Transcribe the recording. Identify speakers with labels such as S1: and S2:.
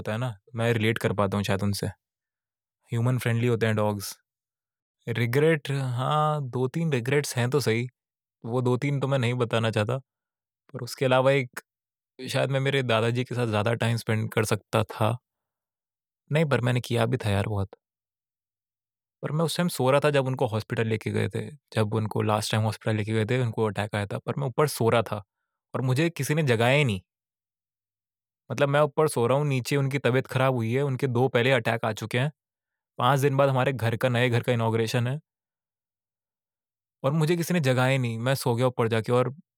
S1: होता है ना, मैं रिलेट कर पाता हूँ शायद उनसे। ह्यूमन फ्रेंडली होते हैं डॉग्स। रिग्रेट, हाँ, 2-3 रिग्रेट्स हैं तो सही। वो 2-3 तो मैं नहीं बताना चाहता, पर उसके अलावा एक, शायद मैं मेरे दादाजी के साथ ज़्यादा टाइम स्पेंड कर सकता था। नहीं, पर मैंने किया भी था यार बहुत। पर मैं उस टाइम सो रहा था जब उनको हॉस्पिटल लेके गए थे। जब उनको लास्ट टाइम हॉस्पिटल लेके गए थे, उनको अटैक आया था, पर मैं ऊपर सो रहा था और मुझे किसी ने जगाया ही नहीं। मतलब मैं ऊपर सो रहा हूँ, नीचे उनकी तबीयत खराब हुई है, उनके 2 पहले अटैक आ चुके हैं। 5 दिन बाद हमारे नए घर का इनॉग्रेशन है और मुझे किसी ने जगाया ही नहीं। मैं सो गया ऊपर जाके और